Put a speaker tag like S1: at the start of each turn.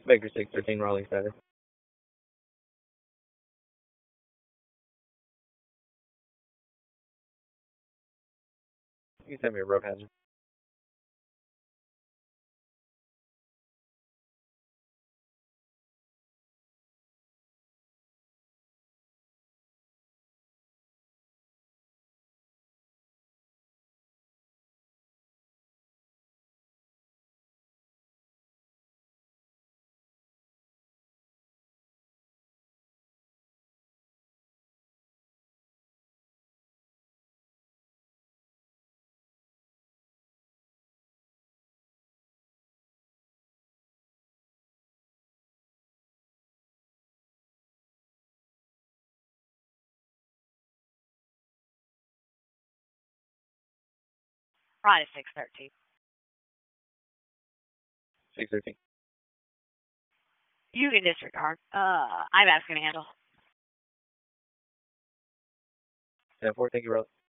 S1: Baker 613, Raleigh status. You can send me a road hazard.
S2: Right at 613.
S1: 613.
S2: You can disregard. I'm asking to handle.
S1: 10-4, thank you, Raleigh.